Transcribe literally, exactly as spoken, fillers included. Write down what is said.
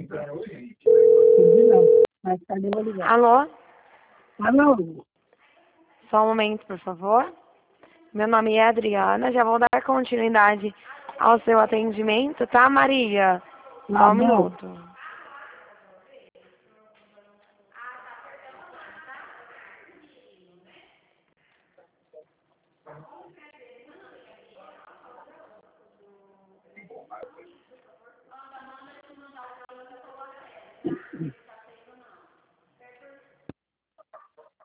Entendi não. Mais tarde eu vou ligar. Alô? Alô? Só um momento, por favor. Meu nome é Adriana, já vou dar continuidade ao seu atendimento, tá, Maria? Só Tá um bom. minuto.